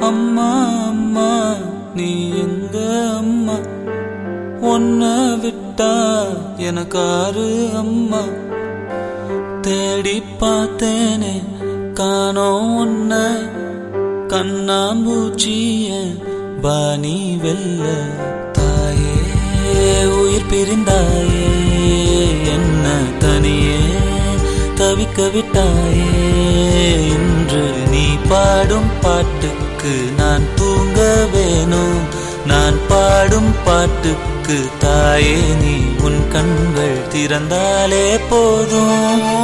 அம்மா அம்மா நீ எங்க அம்மா, உன்னை விட்டா எனக்காரு அம்மா. தேடி பார்த்தேனே காணோம் உன்னை, கண்ணாம்பூச்சிய பாணி வெல்ல. தாயே உயிர் பிரிந்தாயே, என்ன தனியே தவிக்க விட்டாயே. இன்று நீ பாடும் பாட்டுக்கு நான் தூங்க வேணும், நான் பாடும் பாட்டுக்கு தாயே நீ உன் கண்கள் திறந்தாலே போதும்.